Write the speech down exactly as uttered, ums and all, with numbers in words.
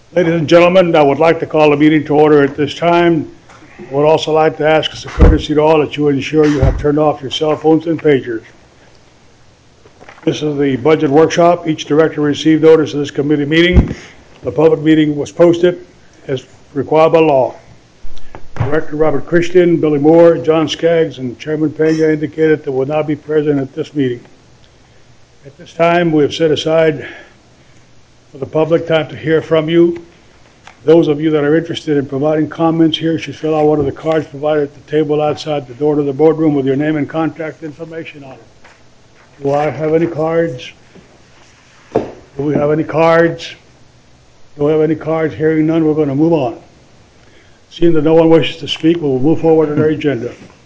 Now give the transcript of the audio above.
Ladies and gentlemen, I would like to call the meeting to order at this time. I would also like to ask as a courtesy to all that you ensure you have turned off your cell phones and pagers. This is the budget workshop. Each director received notice of this committee meeting. The public meeting was posted as required by law. Director Robert Christian, Billy Moore, John Skaggs, and Chairman Pena indicated they will not be present at this meeting. At this time, we have set aside for the public time to hear from you. Those of you that are interested in providing comments here should fill out one of the cards provided at the table outside the door to the boardroom with your name and contact information on it. Do I have any cards? Do we have any cards? Do we have any cards? Hearing none, we're going to move on. Seeing that no one wishes to speak, we will move forward on our agenda.